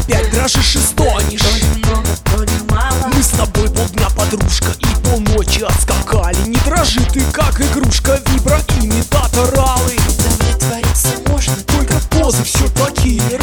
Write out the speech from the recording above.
опять дрожишь и стонешь. То немного, то немало. Мы с тобой полдня, подружка, и полночи отскакали. Не дрожи ты, как игрушка, виброимитатор алый. Удовлетвориться можно Только позы все такие